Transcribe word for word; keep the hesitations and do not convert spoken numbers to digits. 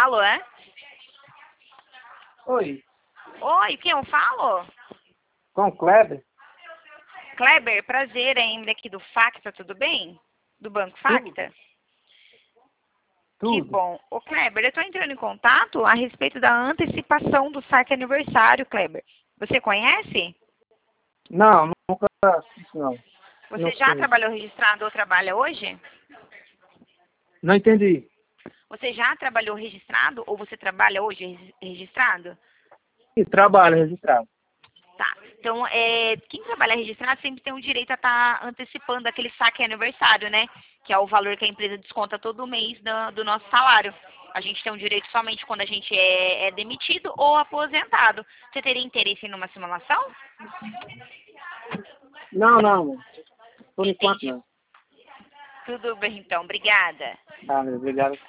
Alô, é? Oi, Oi, quem eu falo? com o Kleber? Kleber, prazer, ainda aqui do Facta, tudo bem? Do Banco Facta? Que Tudo. bom. Ô, Kleber, eu estou entrando em contato a respeito da antecipação do saque aniversário, Kleber. Você conhece? Não, nunca fiz, não. Você Não já sei. trabalhou registrado ou trabalha hoje? Não entendi. Você já trabalhou registrado ou você trabalha hoje regi- registrado? E trabalho registrado. Tá. Então, é, quem trabalha registrado sempre tem o direito a estar antecipando aquele saque aniversário, né? Que é o valor que a empresa desconta todo mês do, do nosso salário. A gente tem o direito somente quando a gente é, é demitido ou aposentado. Você teria interesse em uma simulação? Não, não. Por enquanto Entendi. não. Tudo bem, então. Obrigada. Tá, obrigado.